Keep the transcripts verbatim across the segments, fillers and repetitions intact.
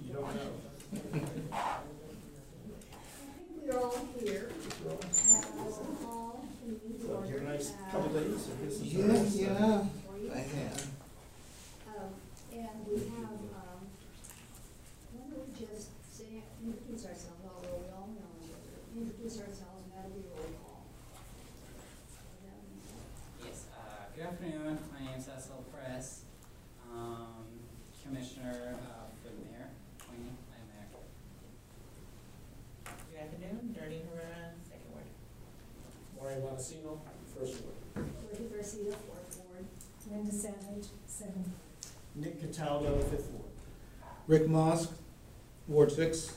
You don't know. We're all here. As all meetings So, ordered. have a nice uh, couple days. I guess. Yeah, yeah, for you. I have. Um, and we have, um, why don't we just say, introduce ourselves, although we all know each other. Introduce ourselves, and that'll be roll call. Yes, uh, good afternoon. My name is Cecil Press, um, Commissioner uh, for the Mayor, Queenie, I'm Mayor. Good afternoon, Darlene Herrera, second ward. Maureen Montesino, first word. Dorothy Garcia, fourth ward. Linda Savage, seven. Nick Cataldo, fifth ward. Rick Mosk, Ward six.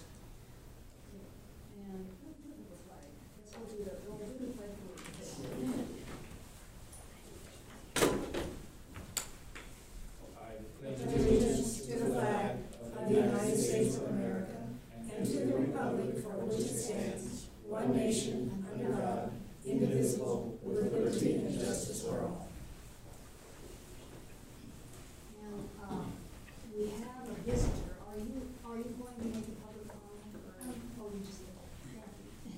And, who put the flag? Guess we'll do the, we'll do the flag. I pledge allegiance to the flag of the United States of America and to the republic for which it stands, one nation, under God, indivisible, with liberty and justice for all. And, um, we have a visitor. Are you, are you going to make a public comment, or, oh, you just, thank you.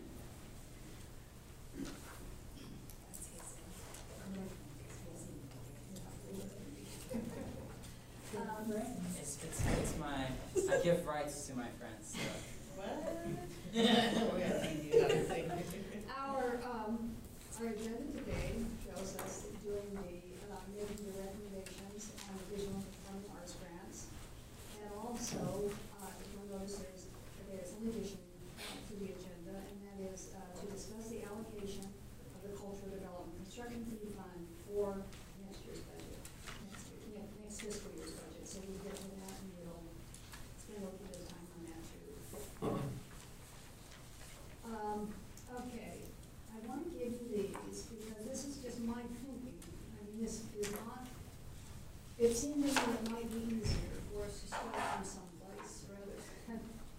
Um, It's, it's, it's my, I give rights to my friends, so. What? We're gonna see you, obviously. Our, um, our agenda today shows us doing the, uh, making the recommendations on the visual and performing arts grants. And also, uh, if you'll notice, there's, there's an addition uh, to the agenda, and that is, uh, to discuss the allocation of the cultural development construction fee fund for next year's budget, next year, ne- next fiscal year's budget. So we'll get to that, and we'll spend a little bit of time on that too. Um, okay, I want to give you these because this is just my thinking. I mean, this is not, it seemed to me it might be easier for us to start from someplace rather than,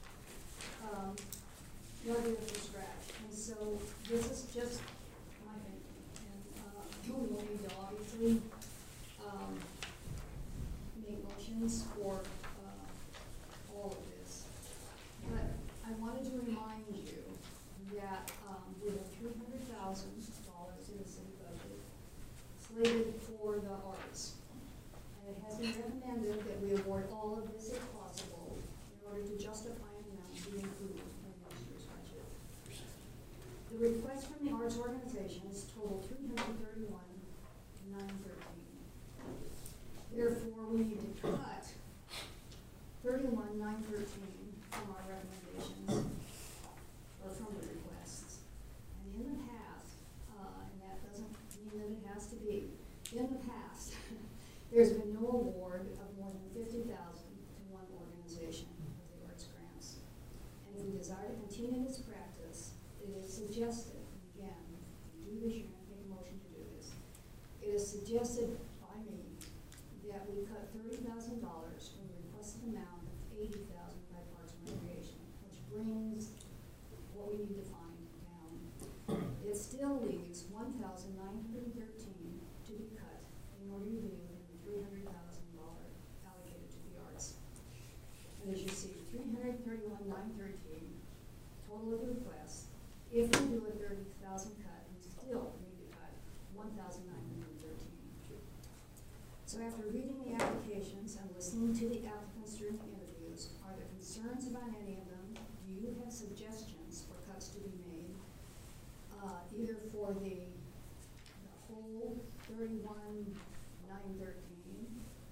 um, rather than from scratch. And so this is just my thinking. And, uh, we will need to obviously, um, make motions for, uh, all of this. But I wanted to remind you that, um, we have three hundred thousand dollars in the city budget slated for the arts. And it has been recommended that we award all of this if possible in order to justify an amount being included in next year's budget. The request from the arts organizations total three hundred thirty-one nine thirteen. Therefore, we need to cut thirty-one nine thirteen from our recommendations, or from the requests. And in the past, uh, and that doesn't mean that it has to be, in the past, there's been no award of more than fifty thousand to one organization of the arts grants. And if we desire to continue this practice, it is suggested, again, if you do this, you're gonna take a motion to do this. It is suggested by me that we cut thirty thousand dollars from the requested amount of eighty thousand by Parks and Recreation, which brings what we need to find down. It still leaves one thousand nine hundred thirteen to be cut in order to be within the three hundred thousand dollars allocated to the arts. And as you see, three hundred thirty-one nine thirteen, total of the request. If we do a thirty thousand cut, we still need to cut one thousand nine hundred thirteen. So after reading the applications and listening to the applicants during the interviews, are there concerns about any of them? Do you have suggestions for cuts to be made, uh, either for the, the whole thirty-one nine thirteen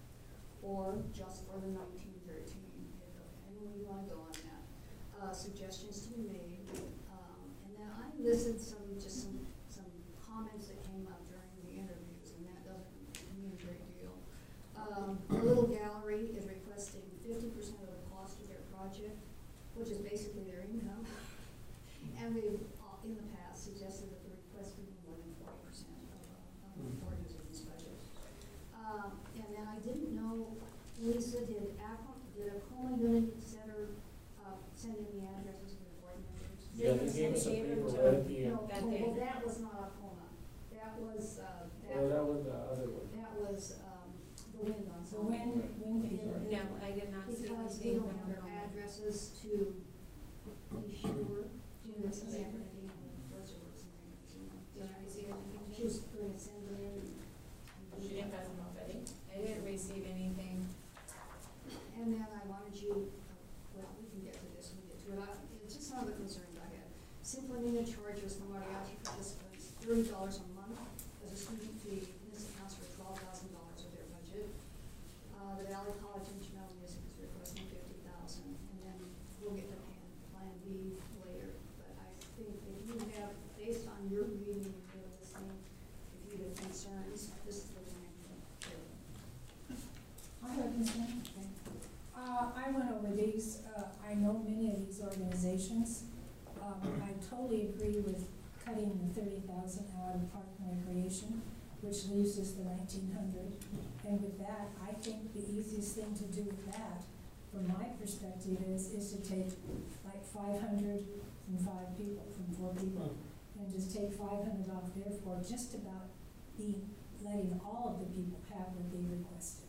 or just for the nineteen thirteen? Any way you want to go on that? Uh, suggestions to be made, um, and then I listed some just some some comments that came up during the interviews, and that doesn't mean a great deal. Um, the Little Gallery is requesting fifty percent of the cost of their project, which is basically their income. And we've, uh, in the past, suggested that the request be more than forty percent of, uh, of the organization's budget. Um, and then I didn't know, Lisa, did Acom, did Acoma Unity Center, uh, send in the addresses of the board members? Yeah, they gave us a They paper gave right it at the No, end. That oh, day. well, that was not Acoma. That was, uh, that, Oh, that was the other one. that was, um, the wind on So when, when It did it No, I did not see Because we anything don't from have their Roma. addresses to be sure, do this is everything on the reservoirs and things, you know. Did you receive anything? She was gonna send them in. She didn't pass them already? I didn't receive anything. And then I wanted you, well, we can get to this, when we get to it, I, it's just some of the concerns I had. Sinfonina charges the mariachi participants thirty dollars a month as a student fee, and this accounts for twelve thousand dollars of their budget. Uh, the Valley College Instrumental Music is requesting fifty thousand, and then we'll get to plan, plan B later. But I think if you have, based on your reading and your listening, if you have concerns, this is the time to. I have a concern. Uh, I went over these, uh, I know many of these organizations. Um, I totally agree with cutting the thirty thousand out of Park and Recreation, which leaves us the nineteen hundred. And with that, I think the easiest thing to do with that, from my perspective, is, is to take like five hundred from five people, from four people, and just take five hundred off, therefore just about be letting all of the people have what they requested.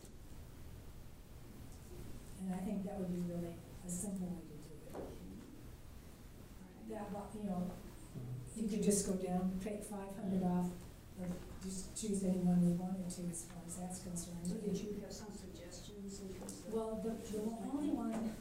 And I think that would be really a simple way to do it. That, wa- you know, you could just go down, take five hundred off, or just choose any one we wanted to as far as that's concerned. So did you have some suggestions in terms of? Well, the, the only one,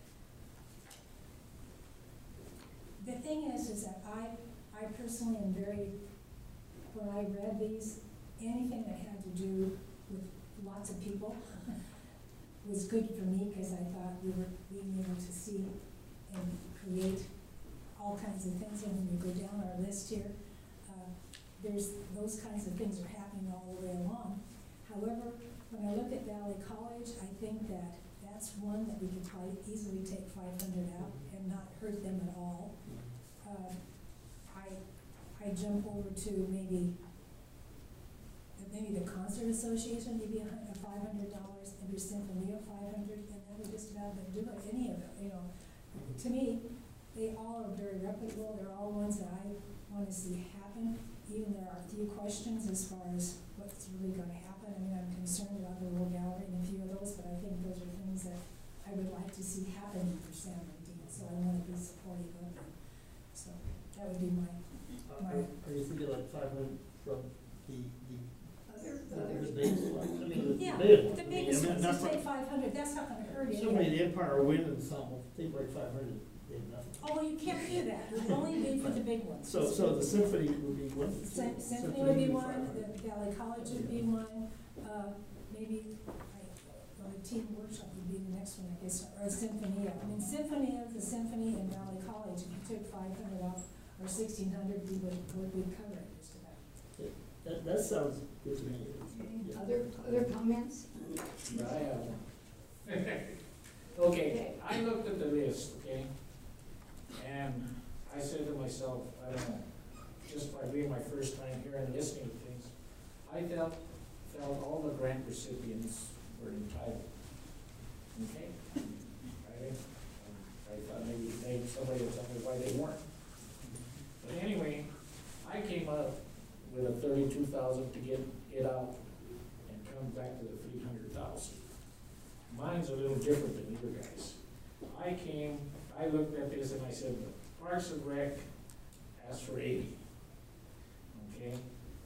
the thing is, is that I, I personally am very, when I read these, anything that had to do with lots of people was good for me, because I thought we were being able to see and create all kinds of things. And when you go down our list here, uh, there's, those kinds of things are happening all the way along. However, when I look at Valley College, I think that that's one that we could probably easily take five hundred out and not hurt them at all. Uh, I, I jump over to maybe, maybe the Concert Association, maybe a hun- a five hundred dollars, maybe Sinfonia five hundred, and that would just about do it, any of it, you know. To me, they all are very reputable, they're all ones that I wanna see happen, even there are a few questions as far as what's really gonna happen. I mean, I'm concerned about the Little Gallery and a few of those, but I think those are things that I would like to see happen for San Bernardino, so I wanna be supportive of them. So, that would be my, Uh, my, Are are you thinking like five hundred from the, the, Other, the other. biggest one? I mean, the yeah, big one. the I mean, biggest I mean, ones, not just for- take five hundred, that's not gonna hurt Somebody, anybody. the Empire Wind and some, will take like five hundred, they have nothing. Oh, well, you can't do that, it would only be for the big ones. So, so the symphony would be what? Sym- Symphony would be one, five hundred. the Valley College would be one, uh, maybe, I, well, the Teen Workshop would be the next one, I guess, or Symphonia. I mean, Symphonia, the Symphony and Valley College, if you took five hundred off, or sixteen hundred, we would, would we cover it just about. That, that sounds good to me. Yeah. Other, other comments? I have. Okay, I looked at the list, okay? And I said to myself, I don't know, just by being my first time here and listening to things, I felt, felt all the grant recipients were entitled. Okay? I, I thought maybe, maybe somebody would tell me why they weren't. But anyway, I came up with a thirty-two thousand to get it out and come back to the three hundred thousand. Mine's a little different than your guys. I came, I looked at this and I said, Parks and Rec asked for eighty. Okay?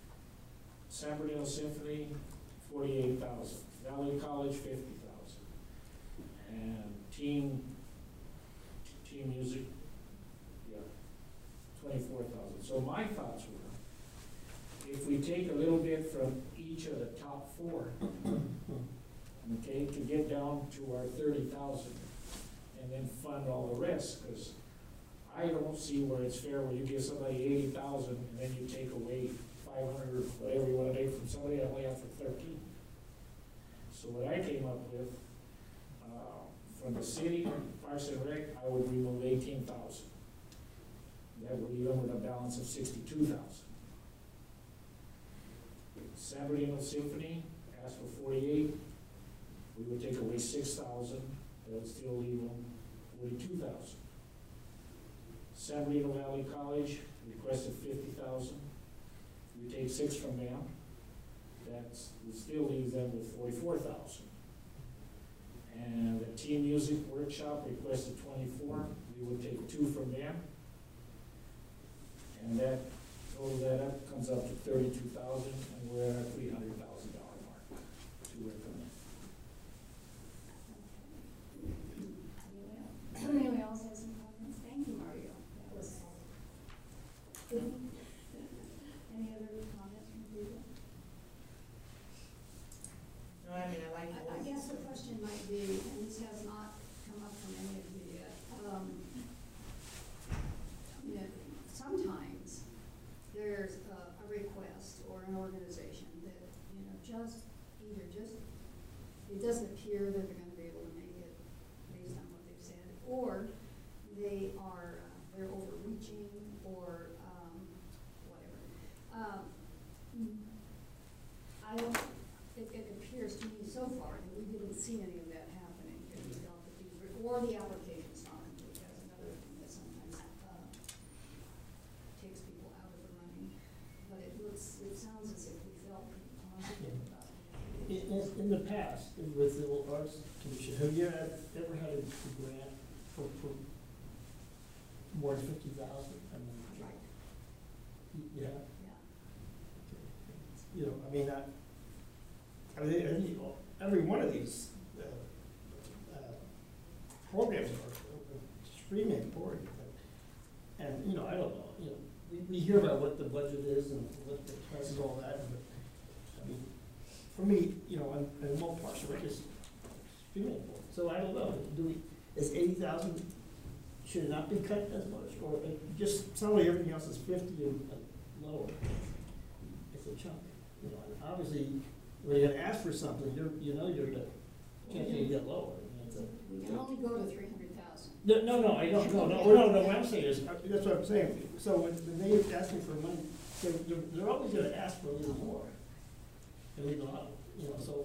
San Bernardino Symphony, forty-eight thousand. Valley College, fifty thousand. And team, team music, yeah, twenty-four thousand. So my thoughts were, if we take a little bit from each of the top four, okay, to get down to our thirty thousand, and then fund all the rest, because I don't see where it's fair where you give somebody eighty thousand and then you take away five hundred, whatever you wanna take from somebody that only have for thirteen. So what I came up with, uh, from the city, Parks and Rec, I would remove eighteen thousand. That would leave them with a balance of sixty-two thousand. San Bernardino Symphony asked for forty-eight. We would take away six thousand, that would still leave them forty-two thousand. San Bernardino Valley College requested fifty thousand. We take six from them, that would still leave them with forty-four thousand. And the teen music workshop requested twenty-four, we would take two from them. And that, total that up, comes up to thirty-two thousand, and we're at a three hundred thousand dollar mark to recommend. Anyone else has some comments? Thank you, Mario. That was good. Any other comments from people? No, I mean, I like. I, I guess the question might be, and this has not come up from any of you yet, um, you know, sometimes there's a, a request or an organization that, you know, just, either just, it doesn't appear that they're gonna be able to make it based on what they've said, or they are, uh, they're overreaching, or, um, whatever. Um, I don't, it, it appears to me so far that we didn't see any of that happening, that we felt that these, were- or the application's not complete, that's another thing that sometimes, uh, takes people out of the running. But it looks, it sounds as if we felt pretty positive about it. In, in, in the past, with the Arts Commission, have you ever, ever had a grant for, for more than fifty thousand? I mean, Right. you- you have? Yeah. You know, I mean, I, I mean, every, every one of these, uh, uh, programs are extremely important. And, you know, I don't know, you know, we, we hear about what the budget is and what the price and all that, but, I mean, for me, you know, and, and more parts of it is extremely important. So I don't know, do we, is eighty thousand, should it not be cut as much, or it just, suddenly everything else is fifty and uh, lower? It's a chunk, you know, and obviously, when you're gonna ask for something, you're, you know, you're gonna, can't you get lower? I mean, it's a- We can only go to three hundred thousand. No, no, no, I don't, no, no, no, no, what I'm saying is, uh, that's what I'm saying, so when, when they ask me for money, they're, they're, they're always gonna ask for a little more. And we know how, you know, so,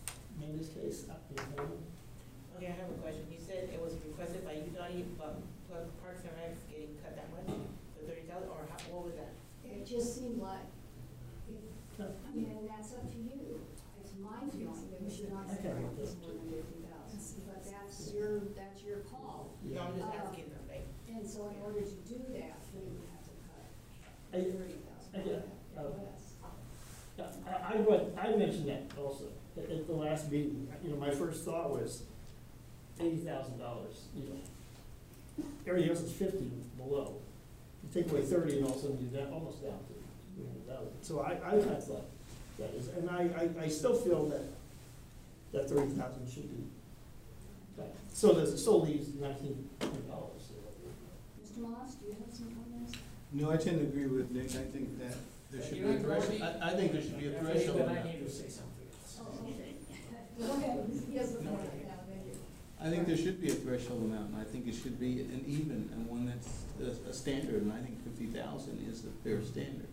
in this case, uh, you know, Okay, I have a question. You said it was requested by you, Dottie, but Plug Parks and Recs getting cut that much, the thirty thousand, or how, what was that? It just seemed like, it, no, I mean, and that's up to you. It's my feeling that we should not Okay. spend this more than fifty thousand, but that's your, that's your call. No, I'm just Uh, asking them, like, And so in order to do that, we would have to cut I- thirty thousand. I get it. Uh, yeah, I, I, read- I mentioned that also, at, at the last meeting, you know, my first thought was eighty thousand dollars, you know. Everything else is fifty below. You take away thirty and all of a sudden you're down, almost down to three hundred thousand. So I, I kind of thought that is, and I, I, I still feel that, that thirty thousand should be, cut. So there's, so leaves nineteen hundred dollars. Mister Moss, do you have some comments? No, I tend to agree with Nick. I think that there should be a threshold. I, I think there should be a threshold. Then I need to say something else. Oh, okay. Go ahead. Yes, the floor right now, thank you. I think there should be a threshold amount, and I think it should be an even, and one that's a, a standard, and I think fifty thousand is the fair standard.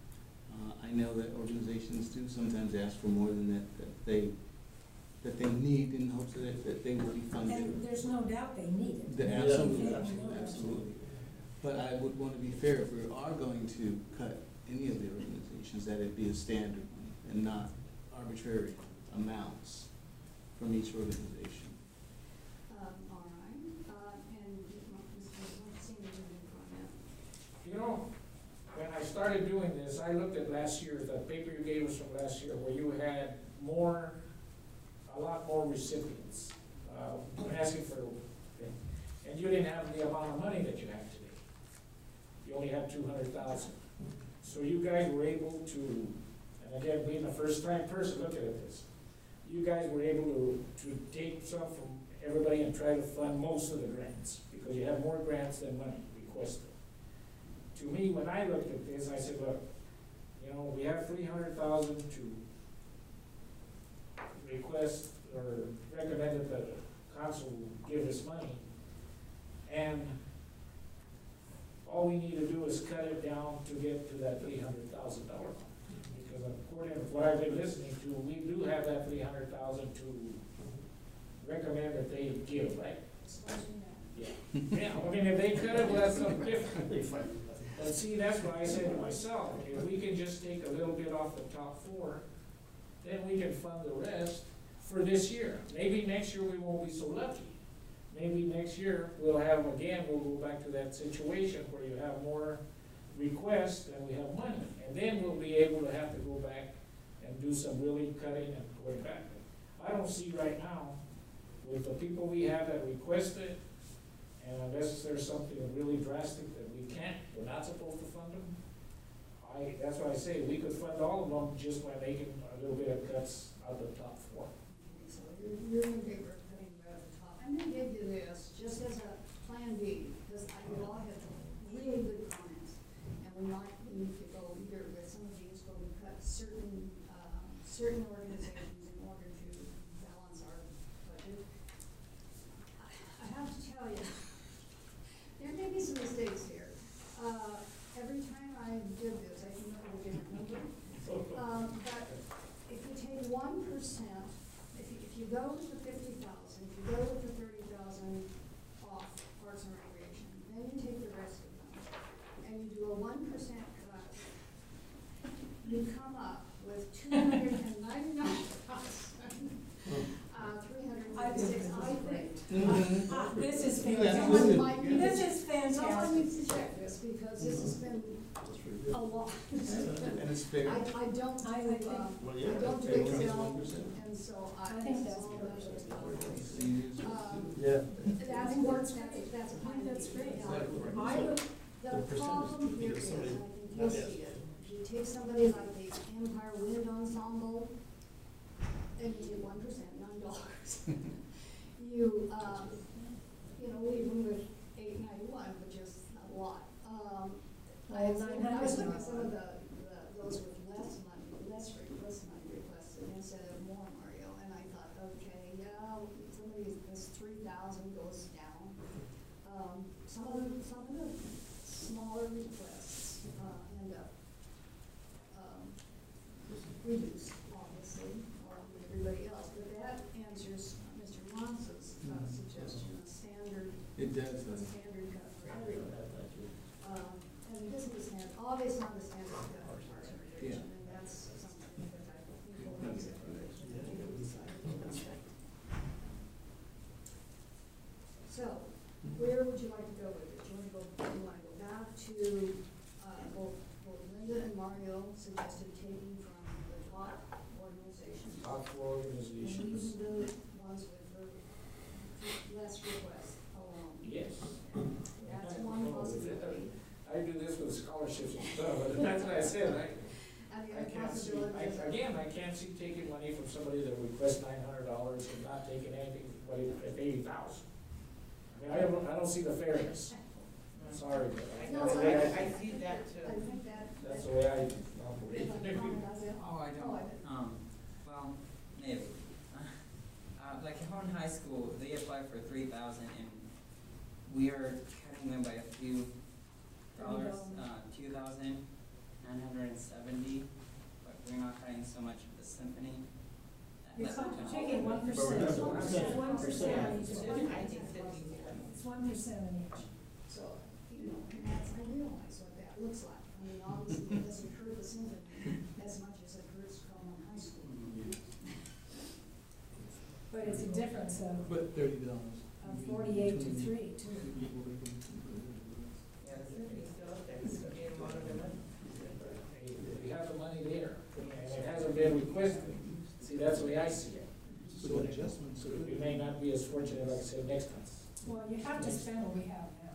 Uh, I know that organizations do sometimes ask for more than that, that they, that they need in hopes that, that they will be funded. And there's no doubt they need it. The- Yeah. Absolutely, Yeah. absolutely, absolutely. But I would want to be fair, if we are going to cut any of the organizations, that it be a standard one and not arbitrary amounts from each organization. Um, all right, uh, and Mister Senior, any comment? You know, when I started doing this, I looked at last year, the paper you gave us from last year, where you had more, a lot more recipients, uh, asking for, and you didn't have the amount of money that you have today. You only had two hundred thousand. So you guys were able to, and again, being a first-time person looking at this, you guys were able to, to take some from everybody and try to fund most of the grants, because you have more grants than money requested. To me, when I looked at this, I said, look, you know, we have three hundred thousand to request or recommend that the council give us money. And all we need to do is cut it down to get to that three hundred thousand dollar mark. Because according to what I've been listening to, we do have that three hundred thousand to recommend that they give, right? Yeah. Yeah, I mean, if they cut it, well, that's something different. They fight. But see, that's why I said to myself, if we can just take a little bit off the top four, then we can fund the rest for this year. Maybe next year we won't be so lucky. Maybe next year we'll have, again, we'll go back to that situation where you have more requests than we have money. And then we'll be able to have to go back and do some really cutting and going back. I don't see right now, with the people we have that requested, and unless there's something really drastic that we can't, we're not supposed to fund them, I, that's why I say, we could fund all of them just by making a little bit of cuts out of the top four. So you're, you're in favor of cutting right at the top. I'm gonna give you this, just as a plan B, because I, you all have really good comments. And we might need to go either with some of these, where we cut certain, uh, certain organizations in order to balance our budget. I I have to tell you, there may be some mistakes here. Uh, every time I did this, I came up with a different number. Um, but if you take one percent, if you, if you go with the fifty thousand, if you go with the thirty thousand off Parks and Recreation, then you take the rest of them, and you do a one percent cut, you come up with two hundred and ninety-nine thousand, uh, three hundred and fifty-six, I think. Mhm. Ah, this is You fantastic. Someone might need This to- is Someone fantastic. needs to check this, because this has been a lot. And it's fair. I, I don't, I do, think- uh, Well, I yeah, don't do okay, it's Excel, one percent. and so I. I think this is that's all perfect. done. Um, Yeah. That's works, that's, that's I fine. think that's great. Now, I would, The The percentage, problem here you know, is, somebody- I think you'll see it, if you take somebody like the Empire Wind Ensemble, and you do one percent, nine dollars. You, uh, you know, we, we were eight ninety-one, which is a lot. Um, I was, I was looking at some of the, the, those with less money, less, re- less money requested instead of more, Mario, and I thought, okay, yeah, some of these, this three thousand goes down. Um, some of the, some of the smaller requests, uh, end up, um, reduced, obviously, or with everybody else, but that answers Mister Moss's, uh, suggestion, a standard, It does, a uh, standard cut for everyone. Um, and this is stand, always on the standard cut for Parks and Recreation, and that's something that I think will make it. So, where would you like to go with it? Do you wanna go, do you wanna go back to, uh, both, both Linda and Mario suggested taking from the top organizations? Top four And organizations, leaving the ones with the less requests alone. yes. That's one possibility. I do this with scholarships and stuff, but that's what I said, I, And the I other can't see, possibility I, is. again, I can't see taking money from somebody that requests nine hundred dollars and not taking anything, but at eighty thousand. I mean, I don't, I don't see the fairness, sorry, but I, No, that's the I- way I I, see that too. I think that. that's the way I If I operate. can comment on that. Oh, I Oh, I don't, did. um, well, maybe. Uh, like at Horn High School, they applied for three thousand and we are cutting them by a few dollars, uh, two thousand nine hundred and seventy, but we're not cutting so much of the symphony. That- you're that's not- taking one But percent, we're it's not- one percent, one percent on each I one. think fifty. It's one percent on each. So, you know, and that's, I realize what that looks like. I mean, obviously, it doesn't hurt the symphony as much as it hurts Coleman High School. But it's a difference of, But thirty dollars. of forty-eight to three, too. Yeah, the symphony's still up there, it's still getting a lot of their money. We have the money there, and it hasn't been requested, see, that's the way I see it. So adjustments. We may not be as fortunate, like I said, next time. Well, you have to spend what we have now.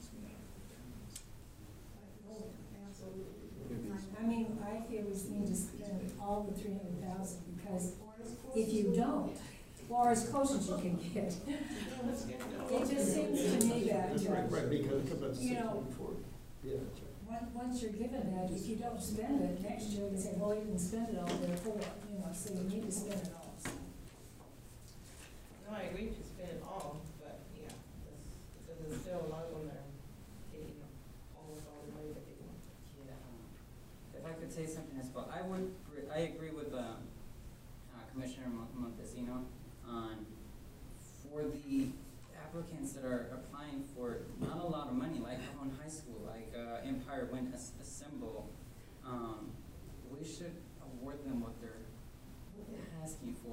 Oh, absolutely. I mean, I feel we need to spend all the three hundred thousand, because if you don't, or as close as you can get, it just seems to me that, Right, uh, right, because, because You know- before, yeah, that's right. Once, once you're given that, if you don't spend it, next year you say, well, you didn't spend it all, therefore, you know, so you need to spend it all. So, No, I agree to spend it all, but yeah, that's, because there's still a lot of them that are taking almost all the money that they want. Yeah, um, if I could say something as well, I would, gr- I agree with, uh, uh, Commissioner Mon- Montesino on, for the applicants that are applying for not a lot of money, like Cajon High School, like, uh, Empire Wind As- Assemble, um, we should award them what they're asking for.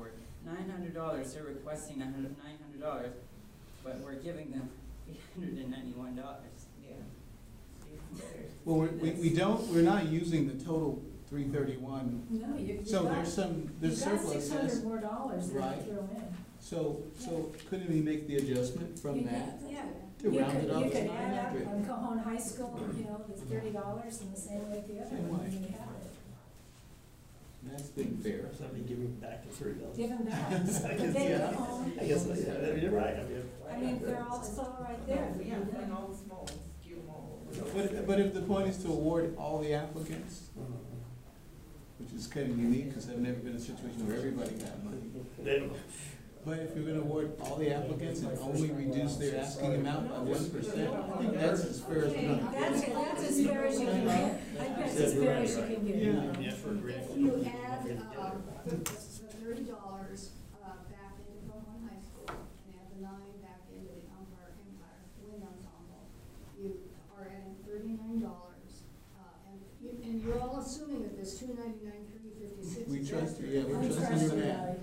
nine hundred dollars, they're requesting a hundred, nine hundred dollars, but we're giving them eight hundred and ninety-one dollars. Yeah. Even better. Well, we're- we, we don't, we're not using the total three thirty-one, No, you, you so got, there's some, there's you got surplus. six hundred more dollars there to Right. throw in. So, so couldn't we make the adjustment from You that could- Yeah. to You round could- it up You to could nine add up hundred? on Cajon High School, you know, it's thirty dollars and the same with the other Same one, way. and you have it. That's been fair. Somebody giving back the thirty dollars. Give them back. I But guess, they yeah. go home. I guess, yeah, you're right, I mean. I mean, they're all, it's all right there. Yeah, and all the small, few more. But, but if the point is to award all the applicants, which is kind of unique, because I've never been in a situation where everybody got money. Then, But if you're gonna award all the applicants and only reduce their asking amount by one percent, I think that's as fair as Okay, we're gonna that's, that's as fair as you can get. I think that's as fair as you can get. Yeah. yeah, for a grant. If you add, uh, the thirty dollars, uh, back into Cohen High School and add the nine back into the Empire, Empire Wind Ensemble, you are adding thirty-nine dollars. Uh, and you, and you're all assuming that this two ninety-nine, three fifty-six. We trust you, yeah, We we trust trust you you, in that. Larry.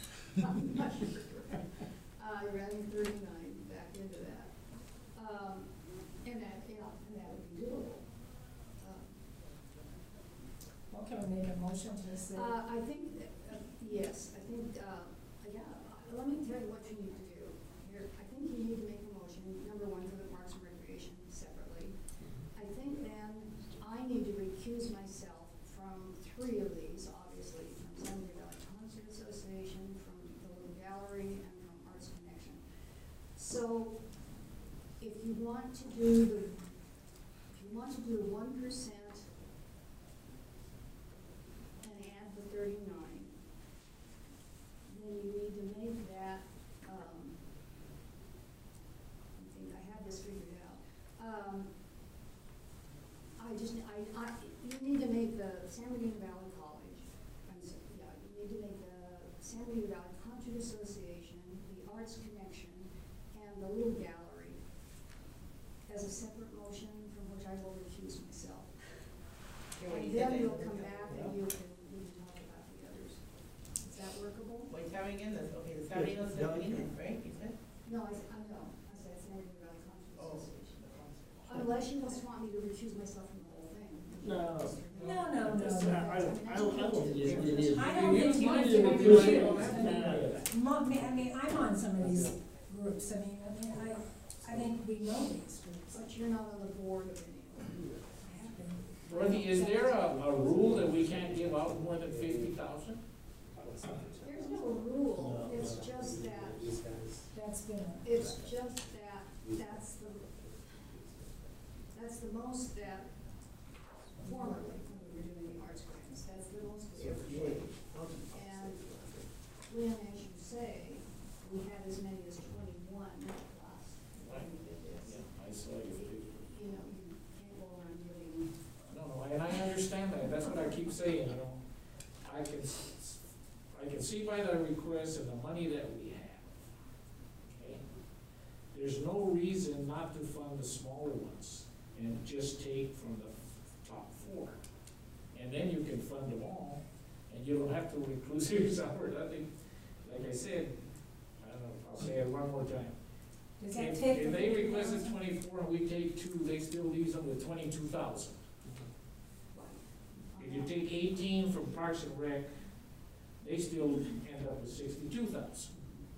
Uh, you're adding thirty-nine back into that. Um, and that, yeah, and that would be doable. Um, Well, can we make a motion to say? Uh, I think, that, uh, yes, I think, uh, yeah, uh, let me tell you what you need to do. Here, I think you need to make a motion, number one, for the Parks and Recreation separately. I think then I need to recuse myself from three of these, obviously, from San Diego Valley Concert Association, from the Little Gallery, and from Arts Connection. So, if you want to do the, if you want to do one percent and add the thirty-nine, then you need to make that, um, I think I have this figured out. Um, I just, I, I, you need to make the San Bernardino Valley College, I'm sorry, yeah, you need to make the San Bernardino Valley Concert Association, the Arts Connection, and the Little Gallery as a separate motion from which I will recuse myself. Yeah, when And you get then there, you'll come yeah. back and you can, we can talk about the others. Is that workable? Wait, coming in, this, okay, the San Diego's Yeah, in yeah. it, right, you said? No, I, s- I know, I said San Bernardino Valley Concert Oh, Association. the concert. Unless you just want me to recuse myself from the whole thing. No. No, no, no, That's, no. uh, I don't, I don't, I don't think it it is. I don't think you have to It be is. recused. Mo- I mean, I'm on some of these groups, I mean, I mean, I, I think we know these groups. But you're not on the board of any of them. I have been. Dorothy, is there a, a rule that we can't give out more than fifty thousand? There's no rule, it's just that, That's been, a- it's just that, that's the, that's the most that formerly, when we were doing the arts grants, that's the most we ever did. And when, as you say, we had as many as twenty-one last, when we did this. Yeah, I saw you. You know, you can't go around giving, No, no, and I understand that, that's what I keep saying, you know. I can, s- I can see by the request and the money that we have, okay? There's no reason not to fund the smaller ones and just take from the top four. And then you can fund them all, and you don't have to recluse yourself or nothing. Like I said, I don't know, I'll say it one more time. does that If, take? if the they fifty requested thousand? twenty-four and we take two, they still leaves them with twenty-two thousand. If you take eighteen from Parks and Rec, they still end up with sixty-two thousand.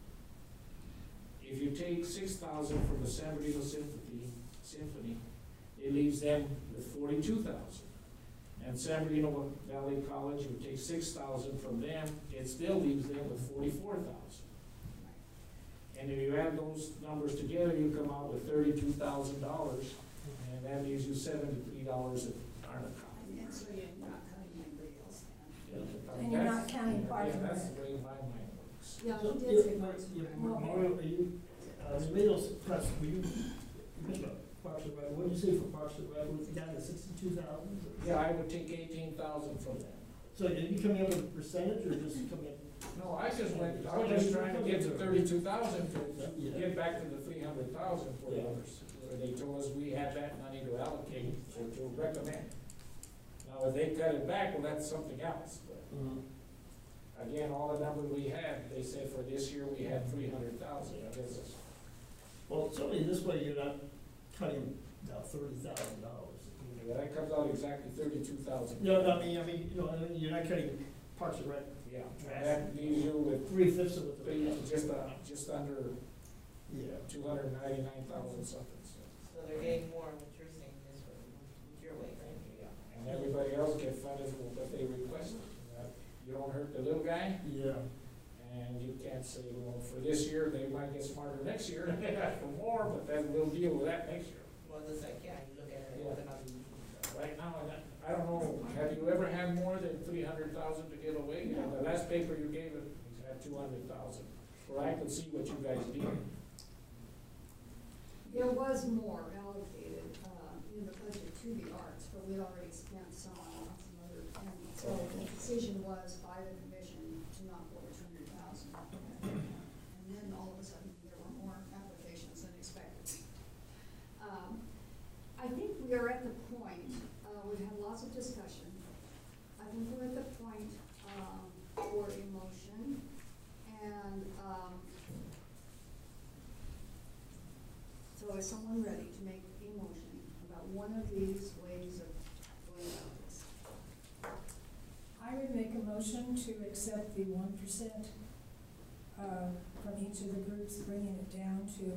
If you take six thousand from the San Bernardino Symphony, Symphony, it leaves them with forty-two thousand. And San Bernardino Valley College, you take six thousand from them, it still leaves them with forty-four thousand. And if you add those numbers together, you come out with thirty-two thousand dollars, and that leaves you seventy-three dollars that aren't accounted. and so you're not cutting anybody else then. Yeah, And you're not that's- counting Parks Yeah, and that's Rec. the way my mind works. Yeah, So, he did yeah, say my- Parks and yeah, Rec. Ma- Mario, are you, uh, you made those cuts, were you, you mentioned about Parks and Rec, what did you say for Parks and Rec, was it down to sixty-two thousand? Yeah, I would take eighteen thousand from them. So are you coming up with a percentage, or just coming up? No, I just went, I was just trying to get to thirty-two thousand to Yeah. get back to the three hundred thousand for the others. Where they told us we had that money to allocate or to recommend. Now, if they cut it back, well, that's something else, but. Mhm. again, all the numbers we had, they said for this year, we had three hundred thousand, I guess it's, Well, certainly this way you're not cutting down thirty thousand dollars. yeah, that comes out exactly thirty-two thousand. No, no, I mean, I mean, you know, I mean, you're not cutting Parks and Rec, Yeah, and that leaves you with three fifths of what the. three, just, uh, just under Yeah. two hundred ninety-nine thousand something, so. So they're getting more, what you're saying is what, what your way, right? Yeah, and everybody else get funded for what they requested. Uh, You don't hurt the little guy, Yeah. and you can't say, well, for this year, they might get smarter next year, and they ask for more, but then we'll deal with that next year. Well, it's like, yeah, you look at it, what about the Right now, I don't- I don't know, have you ever had more than three hundred thousand to give away? No. The last paper you gave it, you had two hundred thousand, where I could see what you guys did. There was more allocated, uh, in the budget to the arts, but we already spent some on some other, and so the decision was by the commission to not go over two hundred thousand. And then all of a sudden, there were more applications than expected. Um, I think we are at the point, uh, we've had lots of discussion. I think we're at the point, um, for a motion, and, um, so is someone ready to make a motion about one of these ways of going about this? I would make a motion to accept the one percent, uh, from each of the groups, bringing it down to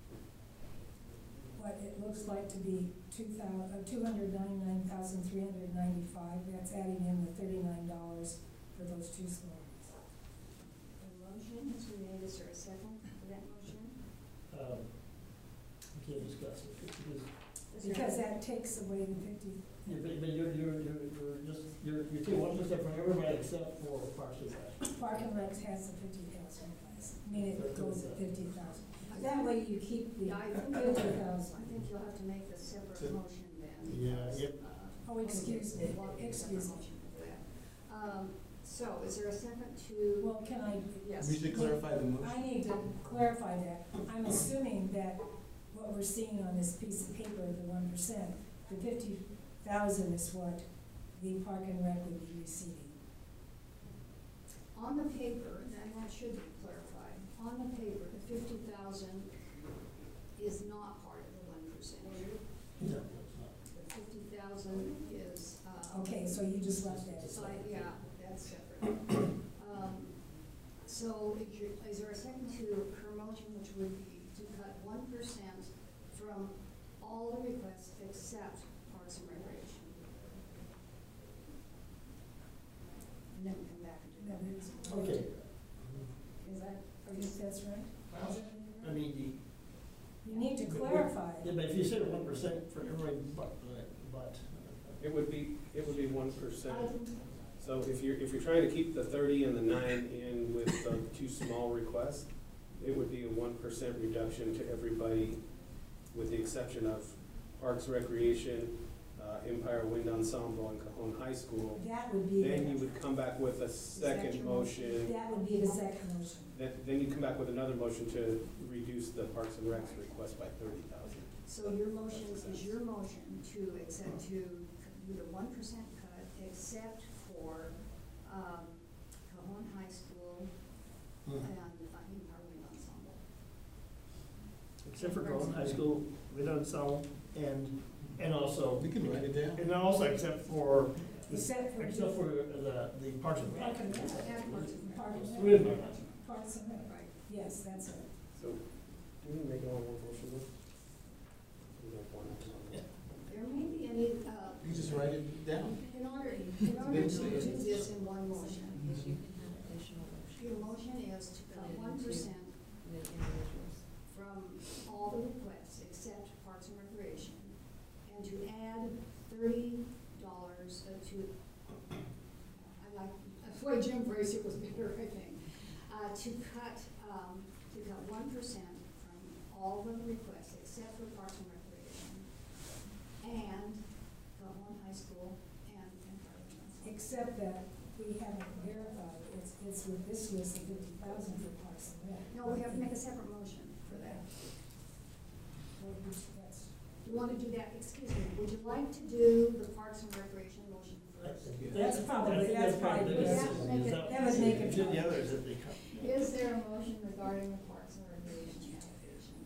what it looks like to be two thou, uh, two hundred ninety-nine thousand, three hundred ninety-five, that's adding in the thirty-nine dollars for those two small ones. The motion has been made, is there a second for that motion? Um, we can't discuss it, because, Is there- Because that takes away the fifty, yeah, but, but you're, you're, you're, you're just, you're, you're taking one percent from everybody except for Parks and Rec. Park and Rec has the fifty thousand, I mean, it goes at fifty thousand. That way you keep the Yeah, I think, fifty I thousand. think you'll have to make a separate So- motion then. Yeah, because, yep. uh, Oh, excuse me, we'll make a separate excuse me. motion for that. Um, so is there a second to? Well, can I, Yes. We should clarify the motion. I need to clarify that. I'm assuming that what we're seeing on this piece of paper, the one percent, the fifty thousand is what the Park and Rec would be receiving. On the paper, and that should be clarified, on the paper, the fifty thousand is not part of the one percent. No, it's not. The fifty thousand is, uh. Okay, so you just left that So, aside. yeah, that's separate. Um, so is your, is there a second to her motion, which would be to cut one percent from all the requests except Parks and Recreation? And then we come back and do That that. is- Okay, Is that, I guess that's right? Well, I mean, You need to the. clarify. Yeah, but if you said one percent for everybody but, but. It would be, it would be one percent. I think- So if you're, if you're trying to keep the thirty and the nine in with the two small requests, it would be a one percent reduction to everybody, with the exception of Parks Recreation, uh, Empire Wind Ensemble, and Cajon High School. That would be. Then you would come back with a Is that second your motion, That would be the second motion. then, then you come back with another motion to reduce the Parks and Recs request by thirty thousand. So your motion is your motion to accept, to do the one percent cut, except for, um, Cajon High School and, uh, Empire Wind Ensemble. Except for Groveland High School, we don't sell, and, and also, We can write it down. and also except for, Except for. except for the, the Parks and Rec. Park and Rec. And Parks and Rec. Park and Rec. Three of them. Parks and Rec. Right. Yes, that's it. So, do we make it all one motion then? We don't want to. There may be any, uh, You just write it down. in order, in order to do this in one motion, your motion is to cut one percent from all the requests except Parks and Recreation, and to add thirty dollars to, I like, that's why Jim phrased it was better, I think, uh, to cut, um, to cut one percent from all the requests except for Parks and Recreation, and Cajon High School and Empire Wind Ensemble. Except that we haven't verified, it's, it's with this list of fifty thousand for Parks and Rec. No, we have to make a separate motion for that. Well, which- that's- You want to do that, excuse me, would you like to do the Parks and Recreation motion first? That's probably, think that's probably, the yeah, difference is that- that would make it. The others that they cut. Is there a motion regarding the Parks and Recreation application?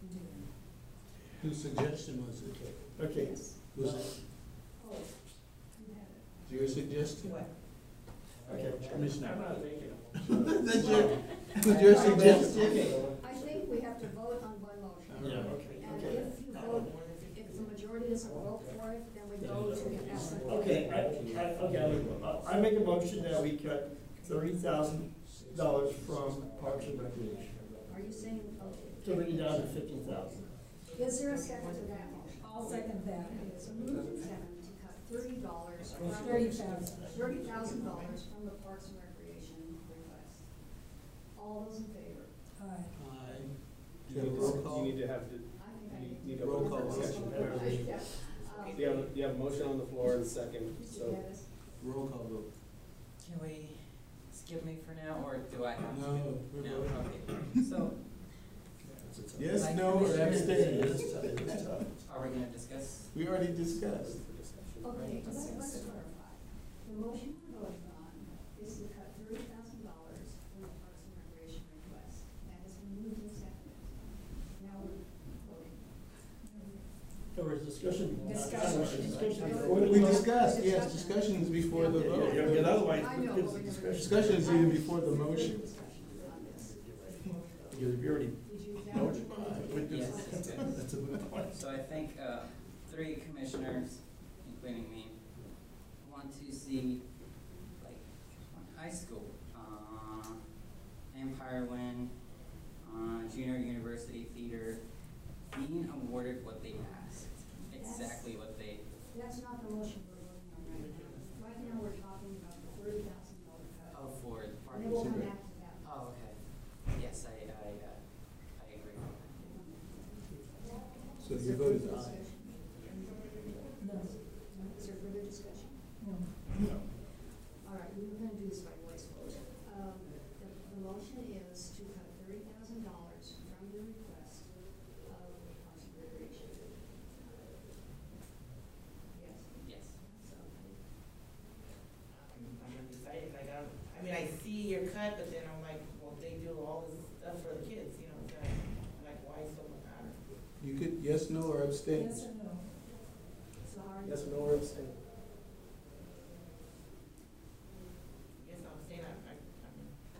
Whose suggestion was it? Okay, Yes. Was it Oh, you had it. your suggestion? What? okay. Commissioner. I'm not making a That's your, was your suggestion? I think we have to vote on one motion. Yeah, okay, And okay. if you vote, if the majority doesn't vote for it, then we go to the second. Okay, I, I, okay, I, I make a motion that we cut thirty thousand dollars from Parks and Recreation, Are you saying, okay? to bring it down to fifty thousand. Is there a second to that motion? I'll second that. Okay, so moved and seconded to cut thirty dollars. Thirty thousand. Thirty thousand dollars from the Parks and Recreation request. All those in favor? Aye. Aye. You Do you have a need roll to- call? You need to have, the- I think I you need. need a Roll call. discussion. Yeah. Um, You have, you have a motion on the floor and a second, Mister so. Geddes? Roll call vote. Can we skip me for now, or do I have to? No, we're No, voting. okay. So, Yes, Like no, or Commissioner- abstain? It's tough, it's tough. are we gonna discuss? We already discussed. For discussion. Okay, Let's let's, see. let's clarify. The motion we're voting on is to cut thirty thousand dollars from the Parks and Recreation request. That has been moved and seconded. Now we're voting. There was discussion. Discussion. Discussion before the We vote. discussed, yes, discussion is before the Yeah, vote. yeah, yeah, otherwise, I know, it's but we never- discussion. Discussion is even before the Further motion. discussion on this. Because if you already Did you? voted. Yes. That's a good point. So I think, uh, three commissioners, including me, want to see, like, on high school, uh, Empire Win, uh, Junior University Theater, being awarded what they asked, exactly what they, That's not the motion we're voting on right now. Right now, we're talking about the thirty thousand dollar cut. oh, for the And parking. then we'll come Super. back to that. Oh, okay. Yes, I, I, uh, I agree. So Is your there vote is further aye. discussion? No. Is there further discussion? No. No. All right, we were gonna do this by voice vote. Um, the, the motion is to cut thirty thousand dollars from the request of Parks and Recreation. Yes? Yes. So, I'm, I'm undecided, like, I'm, I mean, I see your cut, but then I'm like, well, they do all this stuff for the kids, you know, it's like, I'm like, why so much matter? You could, yes, no, or abstain? Yes or no? so how are you? Yes, no, or abstain. Yes, I'm saying, I, I, I'm.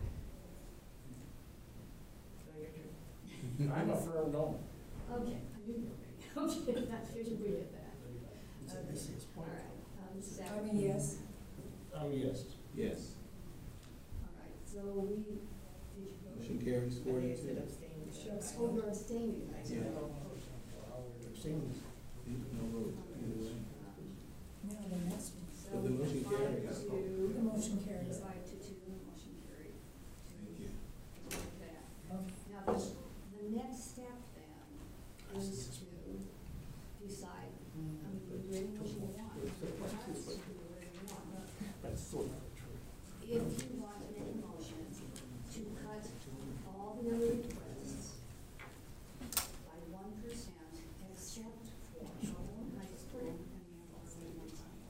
So your turn. I'm a firm no. Okay, I knew you were ready. Okay, I figured we did that. It's a business All point. right, um, Miz I mean, yes. Um, yes. Yes. All right, so we, did you vote? Motion carries I four to think I said two. abstain. Sure. Oh, you're abstaining. I That's said right. no. Abstain. No vote, either way. Now the next one. So But the motion five carries. to- The motion carries. Five to two, the motion carried. Thank you. Like that. Okay. Now, the, the next step then is to decide, I mean, you do any motion you want. You can do whatever you want. That's so not true. If you want to make a motion to cut all the other requests by one percent, except for Shelburne High School and the Ambulance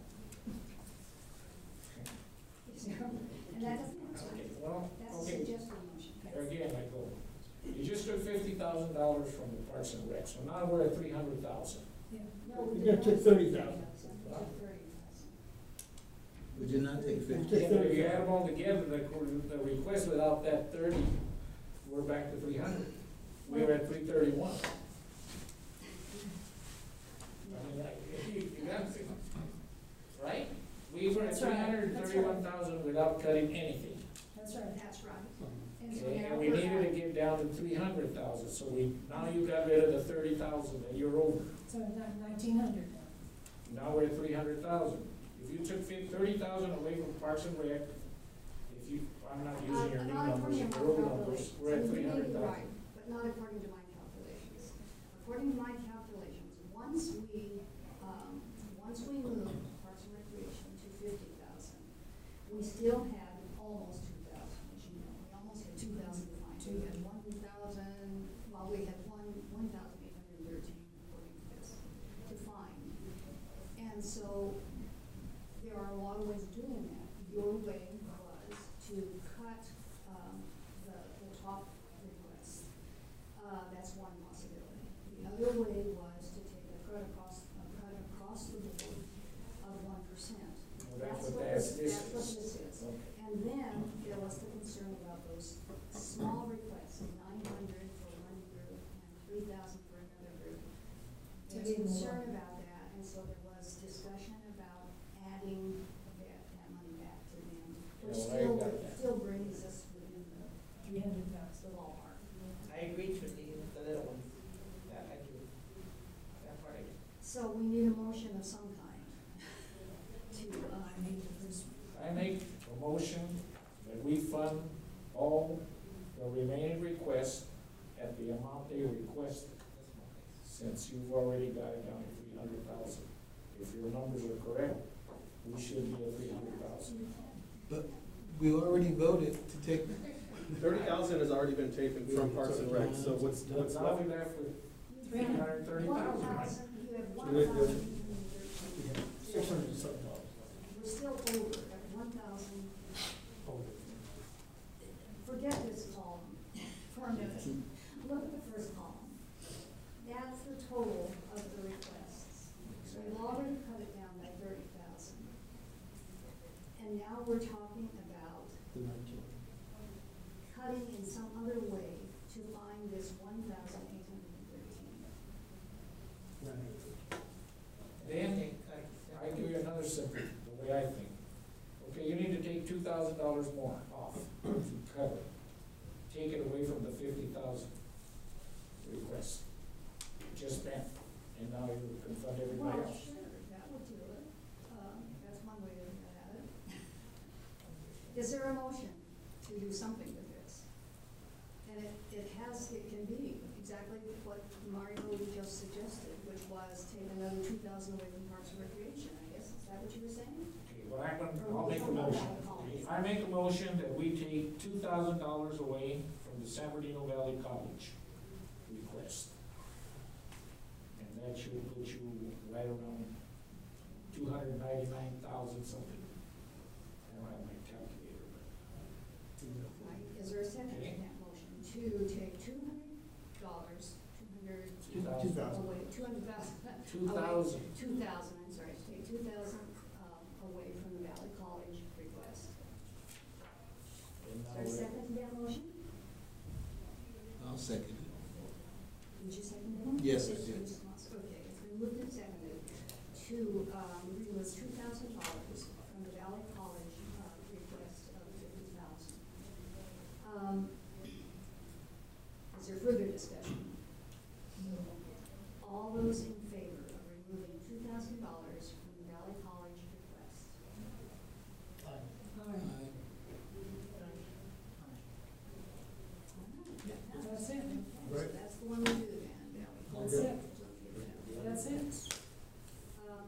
Is there, and that doesn't have to, Okay, well, that's a okay, suggested motion. again, I go, you just took fifty thousand dollars from the Parks and Rec, so now we're at three hundred thousand. Yeah. No, we You did got not to say thirty thousand. We took thirty thousand. Would you not take fifty? Yeah, but if you add them all together, the, the request without that thirty, we're back to three hundred. We were at three thirty-one. I mean, like, you, you got to, right? We were at That's three right, hundred and that's right. thirty-one thousand without cutting anything. That's right. That's right. And so Okay, now and we we're needed at- to get down to three hundred thousand, so we, now you got rid of the thirty thousand and you're over. So nineteen hundred now. Now we're at three hundred thousand. If you took thirty thousand away from Parks and Rec, if you, I'm not using your Uh, new not numbers, according to your my old numbers, calculations. we're at I mean, three you may hundred be thousand. right, but not according to my calculations. According to my calculations, once we, um, once we moved Parks and Recreation to fifty thousand, we still had almost two thousand, as you know, we almost had two thousand to find. We had one thousand, well, we had one, one thousand eight hundred and thirteen, according to this, to find. And so, there are a lot of ways concern about that, and so there was discussion about adding that, that money back to them, which Yeah, well, I still, got that. still brings us within the, Three hundred thousand. the ballpark. I agree with the, the little ones, that I do, that part I do. So we need a motion of some kind to, uh, I made the first one. I make a motion that we fund all the remaining requests at the amount they requested, since you've already got it down to three hundred thousand. If your numbers are correct, we should be at three hundred thousand. But we already voted to take, Thirty thousand has already been taken from Parks and Rec, so what's, what's Now left? we left with three hundred and thirty one thousand, right? thousand, you have one So we- we- thousand. Six hundred and something dollars. We're still over at one thousand. Oh, Forget this column for a minute. Look at the first column. That's the total of the requests. We've already cut it down by thirty thousand. And now we're talking about the nineteen. cutting in some other way to find this one thousand eight hundred and thirteen. Dan, Okay, cut it. I give you another simple, the way I think. Okay, you need to take two thousand dollars more off to cover. Take it away from the fifty thousand request you just spent, and now you can fund everybody Well, else. sure, that would do it. Um, that's one way to look at it. Is there a motion to do something with this? And it, it has, it can be exactly what Mario just suggested, which was take another two thousand away from Parks and Recreation, I guess. Is that what you were saying? Okay, well, I'm gonna, I'll make a motion. I make a motion that we take two thousand dollars away from the San Bernardino Valley College request. And that should put you right around two hundred ninety-nine thousand something. I don't have my calculator, but. Right, is there a second to that motion to take two hundred dollars, two hundred. Two thousand. Oh, wait, two hundred thousand. Two thousand. Two thousand, I'm sorry, to take two thousand, um, away from the Valley College request. And Is now there a we're- second to that motion? I'll second it. Did you second that? Yes, I Yes, did. you must. Okay, it's been moved and seconded to, um, remove two thousand dollars from the Valley College, uh, request of fifty thousand. Um, is there further discussion? All those in favor of removing two thousand dollars from the Valley College request? That's it. Right. So that's the one we do then, Valley College. That's it. That's it. Um,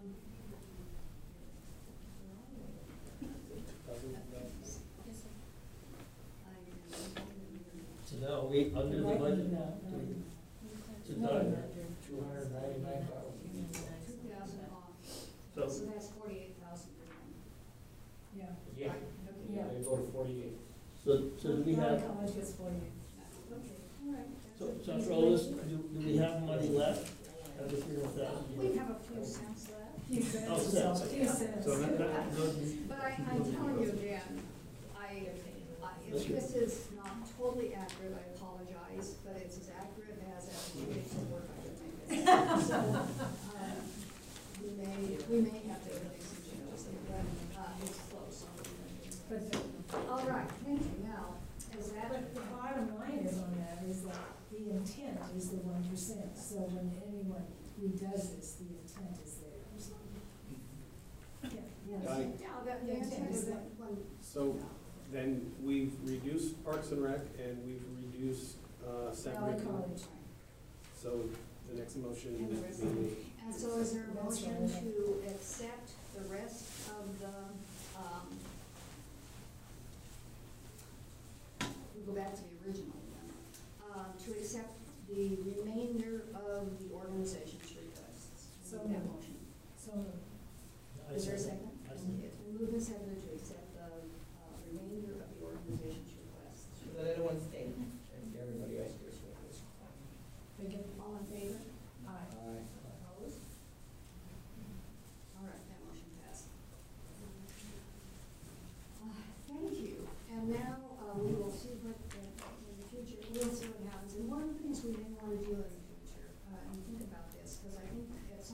So now, are we under the budget? To done? Two hundred ninety-nine thousand. two thousand off, So, so that's forty-eight thousand for them. Yeah. Yeah, Okay. Yeah. they go to forty-eight. so, so do we Valley have, College gets forty-eight. Okay, all right. so, That's so it. for all this, do, do we have money left? Have we figured that out? We have a few cents left, Few cents. Oh, cents. Few cents. So that, that, those- but I, I'm telling you again, I, I, if this is not totally accurate, I apologize, but it's as accurate as at the beginning of work I could make it. So, um, we may, we may have to make some changes, but, uh, it's close. But All right, thank you. Now, is that, But the bottom line is on that is that the intent is the one percent, so when anyone who does this, the intent is theirs. Yeah, yes. Got it. yeah, that, the intent is that one. So then we've reduced Parks and Rec and we've reduced, uh, San Valley Bernardino. College. So the next motion And the would rest be of made. it. And so is there a That's motion right. to accept the rest of the, um, we go back to the original one, uh, to accept the remainder of the organization's requests? So Need that moved. motion. So moved. I Is there a second. second? I second. Okay, it's been moved and seconded to accept the, uh, remainder of the organization's requests. The little ones stay. Everybody else gets what this. They get, All in favor? aye. Aye. Opposed? All right, that motion passed. Uh, Thank you, and now, uh, we will see what, uh, in the future, we'll see what happens, and one of the things we may wanna do in the future, uh, and think about this, because I think at some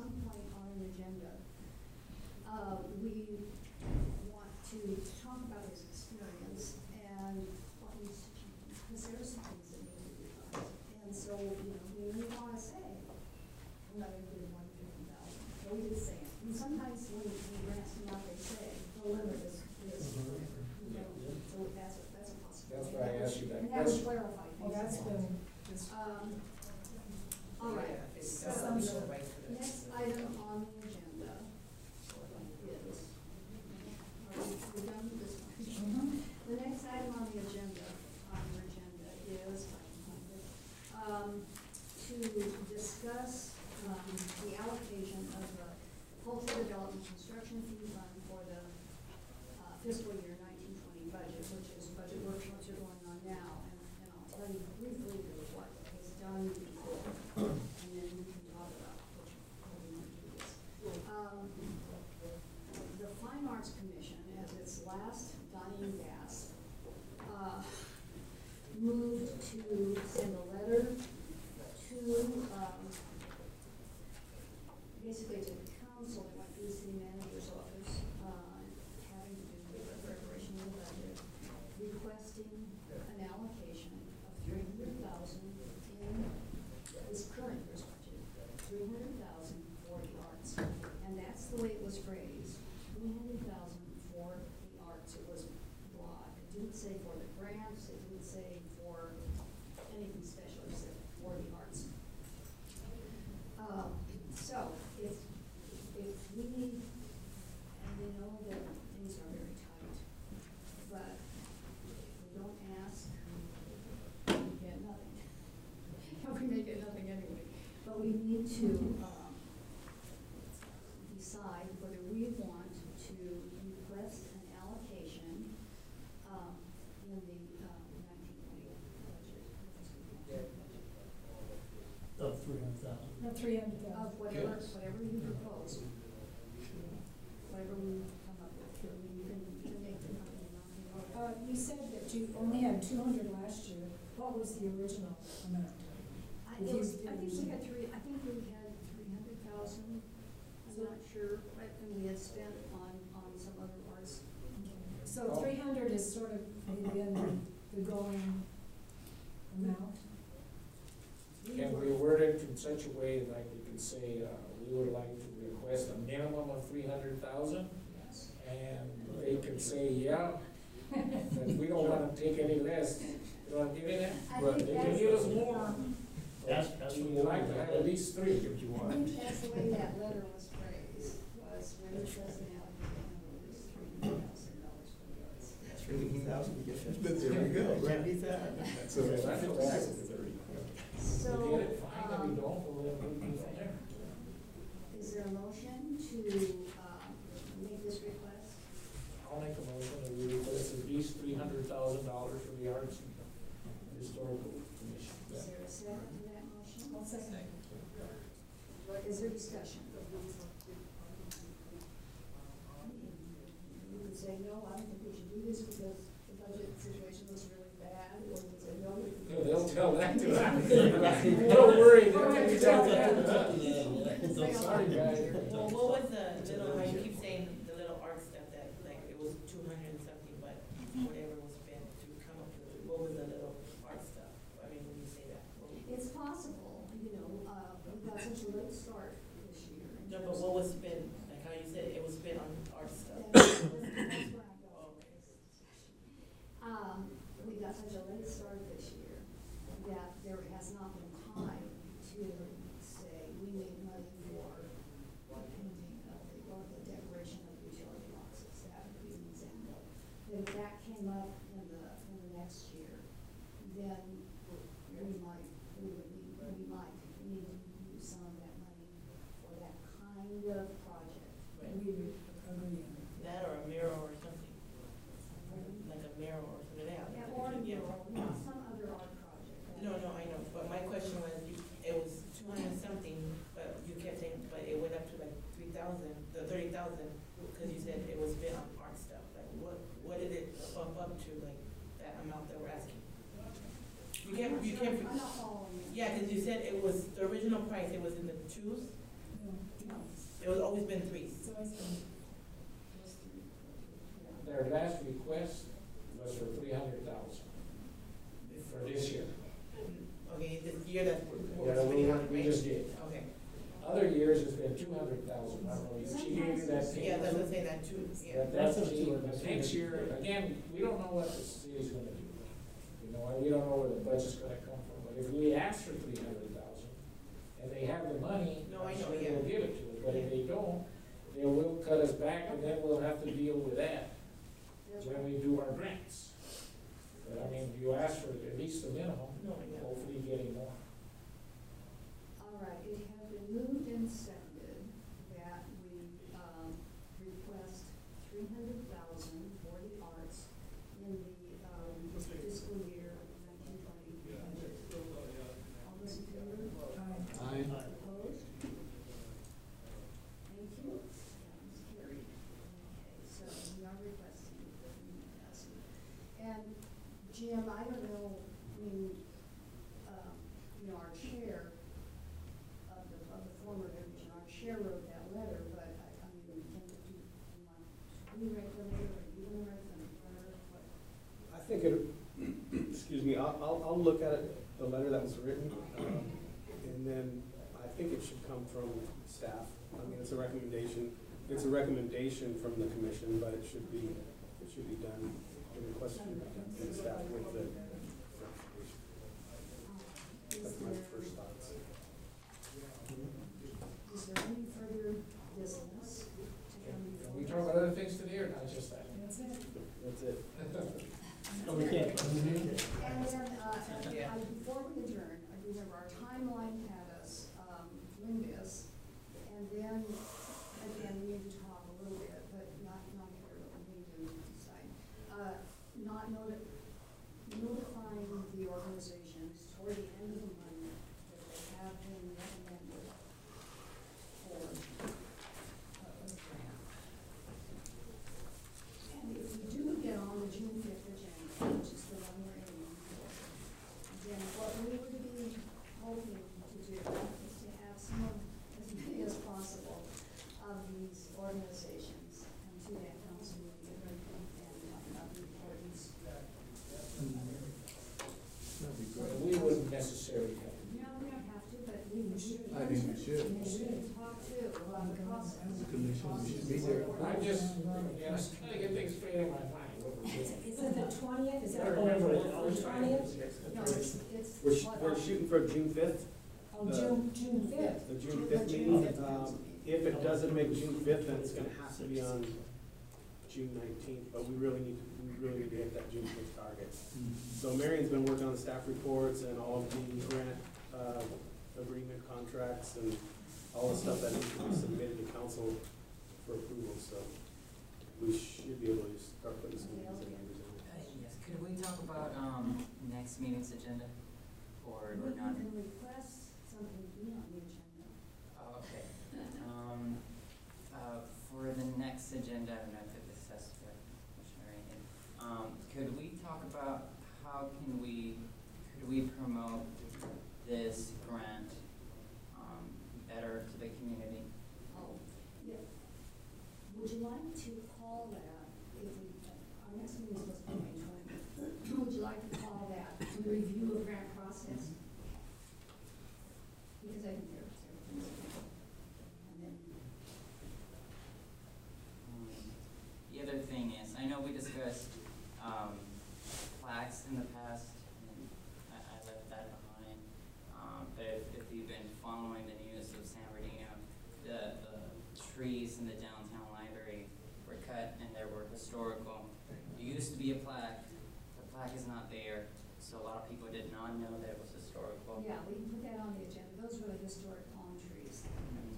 I'm the sorry. Right to the- next item on the agenda is, are we we done with this one? Mhm. The next item on the agenda, on your agenda is, um, to discuss, um, the allocation of the cultural development construction fee fund for the uh, fiscal year nineteen twenty budget, which is budget workshops are going on now, and, and I'll tell you briefly what was done before, and then we can talk about which, how we want to do this. Um, the Fine Arts Commission, as its last dying gasp, uh, moved to send a letter to, um, basically to the council, it went through the city manager's office, uh, having to do with the preparation of the budget, requesting an allocation of three hundred thousand in this current year's budget, three hundred thousand for the arts. And that's the way it was phrased, three hundred thousand for the arts. It was broad. It didn't say for the grants, it didn't say for anything special, it said for the arts. Um, so, if, if we, and we know that things are very tight, but if we don't ask, we get nothing. We may get nothing anyway, but we need to, um, decide whether we want to request an allocation, um, in the, um, nineteen twenty budget. Of three hundred thousand. No, three hundred thousand. Of whatever, Yes. whatever you propose. Whatever we come up with, you can, you can make the company non Uh, you said that you only had two hundred last year. What was the original amount? I, it was, I think we had three, I think we had three hundred thousand, I'm not sure, but, and we had spent on, on some other arts. So Oh. three hundred is sort of been the going amount? Can we word it in such a way like we can say, uh, we would like to request a minimum of three hundred thousand? Yes. And they can say, yeah, but we don't wanna take any less, you know what I'm getting at? I Right. think They can that's, give us more, That's, but that's we what would we're like to have at least three. If you I want. think that's the way that letter was phrased, was when it says an allocation of at least three hundred thousand dollars for the arts. That's fifty thousand to get fifty. But there we go, right? Can't beat that. So that's what that's- So, We get it, fine, if we um, don't, we'll let it be from there. is there a motion to, um, make this request? I'll make a motion that we request at least three hundred thousand dollars for the arts and historical commission. Is there a second to that motion? I'll second. Is there discussion? You could say, no, I don't think we should do this because the budget situation looks really bad, or you could say, no, we can do No, they'll this. tell that to us. Don't worry, they'll tell that to us. Say, oh, Sorry, guys. Well, what was the little, how you keep saying the little art stuff that, like, it was two hundred and something, but whatever was spent to come up with, it, what was the little art stuff? I mean, when you say that, what was- It's possible, you know, uh, we got such a late start this year. in no, but terms what of- was spent, like how you said it was spent on art stuff? That's that's where I'm going with this discussion. Um, we got such a late start this year that there has not been time to say, we need money for the painting of the, or the decoration of the utility boxes. That would be an example. If that came up in the, in the next year, then we might, we would need, we might need to use some of that money for that kind of project. Right. We would agree on it. That or a mirror or something, like a mirror or something, yeah. Yeah, or, Yeah. or some other art project. No, no, I know, but my question was, you, it was two hundred something, but you kept saying, but it went up to like three thousand, the thirty thousand, because you said it was spent on art stuff, like what, what did it bump up to, like, that amount that we're asking? You can't, you can't, I'm not following you. yeah, because you said it was, the original price, it was in the twos, No, it was always been threes. so it's been- Their last request was for three hundred thousand for this year. Okay, this year that we're, we're Yeah, we, spending on, we right? just did. Okay, Other years it's been two hundred thousand, I don't know, if she gave you that thing. yeah, that's what I'm saying, that too, yeah. But that's That's what what she, you- but next year, again, we don't know what the city's gonna do. You know, and we don't know where the budget's gonna come from, but if we ask for three hundred thousand, and they have the money, No, they will cut us back, and then we'll have to deal with that when we do our grants. But I mean, you ask for at least the minimum, No, yeah. hopefully getting more. All right, it has been moved and seconded that we, um, request three hundred thousand for the arts in the, um, fiscal year nineteen twenty budget. All those in favor? I, Opposed? Thank you. That is carried. Okay, so we are requesting the three hundred thousand. And Jim, I don't know, I mean, um, you know, our chair of the, of the former division, our chair wrote that letter, but I, I mean, can you, do you want, we write the letter, or you wanna write the letter, what? I think it, excuse me, I'll, I'll, I'll look at it, the letter that was written, um, and then I think it should come from staff. I mean, it's a recommendation, it's a recommendation from the commission, but it should be, it should be done, the request should be done from the staff with the recommendation. Is That's my there, first thoughts. is there any further business to come Can before? we talk about other things today, or not just that? That's it. That's it. No, we can't. And then, uh, and Yeah. I, before we adjourn, I remember our timeline had us, um, doing this, and then, again, we need to talk a little bit, but not, not here, but we need to decide. Uh, not noti- notifying the organizations toward the end of the month that they have been recommended for, uh, a grant. And if we do get on the June fifth agenda, which is the one we're aiming for, then what we would be hoping to do is to have some, of- as many as possible of these organizations come to that council meeting and talk about the importance. that'd be Well, great. we wouldn't necessarily have to. No, we don't have to, but we should. I think we should. We should talk to about the process. The commission, we should be there. I'm just, yeah, I'm just trying to get things straight in my mind, what we're Is doing. is it the twentieth, is I that? remember the the first time. it was- No, it's, it's. We're, sh- what we're our- shooting for June fifth, Oh, June, June fifth. the June The fifth June meeting. fifth Um, council meeting. if it doesn't make June fifth, then it's gonna have to be on June nineteenth, but we really need, to we really need to hit that June fifth target. So Marion's been working on the staff reports and all of the grant, uh, agreement contracts and all the stuff that needs to be submitted to council for approval, so we should be able to start putting some names and numbers in. Uh, Yes, could we talk about, um, next meeting's agenda, or, We or not? can request something to be on the agenda. Oh, okay. Um, uh, for the next agenda, I don't know if this has to, Commissioner Reagan, um, could we talk about how can we, could we promote this grant, um, better to the community? Oh, yeah. Would you like to call that, if we, our next meeting is supposed to be May twentieth, would you like to call that a review of grant process? Because I think there's, everything's, and then, Um, The other thing is, I know we discussed, um, plaques in the past, and I, I left that behind. Um, but if, if you've been following the news of San Bernardino, the, the trees in the downtown library were cut and there were historical. There used to be a plaque, the plaque is not there, so a lot of people did not know that it was historical. yeah, we can put that on the agenda, those were the historic palm trees. Um,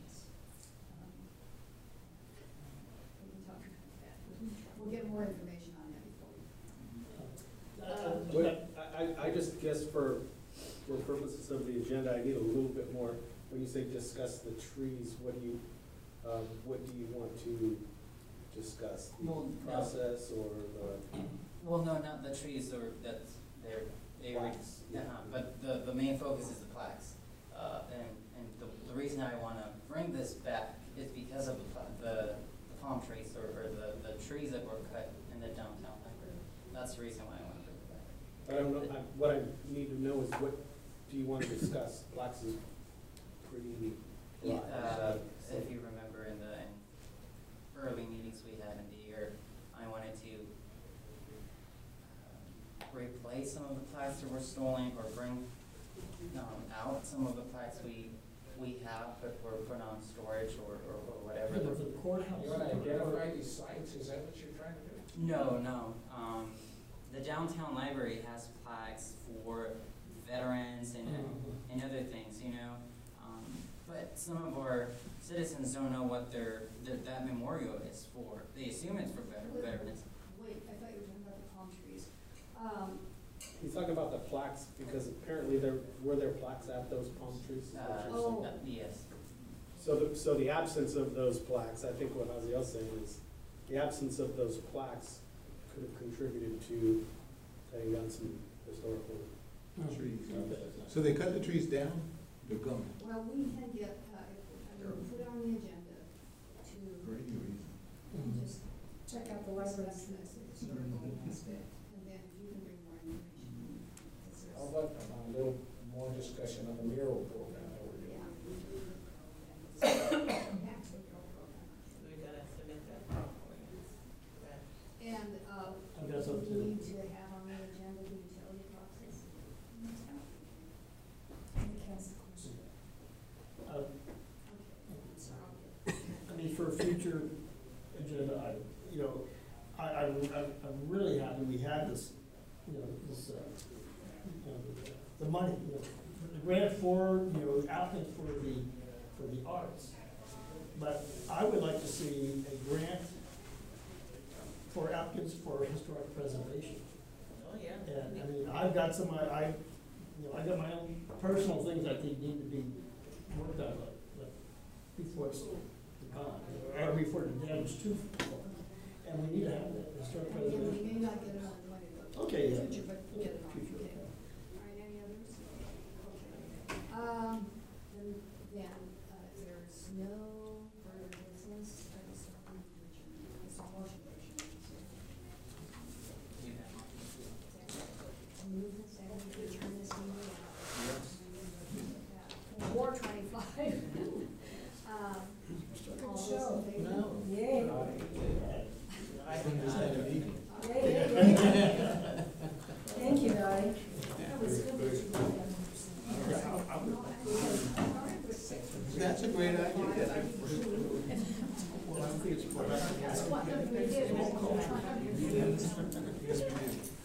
We can talk about that, we'll get more information on that before we. Uh, What, I, I, I just guess for, for purposes of the agenda, I need a little bit more, when you say discuss the trees, what do you, um, what do you want to discuss? The Well, no. process or the? Well, no, not the trees, or that's, they're, they were, Plaques, yeah. uh, but the, the main focus is the plaques. Uh, and, and the, the reason I wanna bring this back is because of the, pla- the, the palm trees, or, or the, the trees that were cut in the downtown library. That's the reason why I wanna bring it back. I don't know, I, what I need to know is what do you want to discuss? Blacks is pretty Yeah, broad. uh, if you remember in the, in early meetings we had in the year, I wanted to uh, replace some of the plaques that were stolen, or bring, um, out some of the plaques we, we have, but we're putting on storage or, or or whatever. For the courthouse. You wanna identify these sites, is that what you're trying to do? No, no, um, the downtown library has plaques for veterans and, Mhm. and other things, you know? Um, but some of our citizens don't know what their, that, that memorial is for. They assume it's for veter- veterans. Wait, I thought you were talking about the palm trees. Um, He's talking about the plaques, because apparently there, were there plaques at those palm trees? Is that what you're saying? Oh. Uh, yes. So the, so the absence of those plaques, I think what Haziel's saying is, the absence of those plaques could have contributed to cutting down some historical Trees. Okay. So they cut the trees down, they're gone, well, we can get, uh, I mean, put it on the agenda to for any reason. Mhm. just Check out the library. discuss this historical aspect, and then you can bring more information. This is- How about a little more discussion on the mural program that we're doing? Yeah. Actually, your program. We gotta submit that. That. And, uh, I've got something we to- need to have on the agenda the utility process. And the council question. Uh, Okay, so I'll get. I mean, for a future agenda item, you know, I, I, I'm I'm really happy we had this, you know, this, uh, you know, the money, you know, the grant for, you know, applicant for the, for the arts. But I would like to see a grant for applicants for historic preservation. Oh, yeah. And, I mean, I've got some, I, I, you know, I got my own personal things I think need to be worked on, like, like, before it's gone, or before the damage too far. And we need to have that historic And we preservation. may not get it on the money, but. Okay, yeah. Future, but we'll get it on, Future, okay. okay. All right, any others? Okay. Um, then, then, uh, if there's no further business, I just want to adjourn. It's a motion to adjourn, so. You have- Move and second to adjourn this meeting. Four twenty-five. Um, all those in favor? No. Yay. I Just had a meeting. Yay, yay, yay. Thank you, Dottie. That was good that you got that one percent. Yeah, I- I would- No, I- That's a great idea. Well, I think it's. That's what we did. Yes, we do.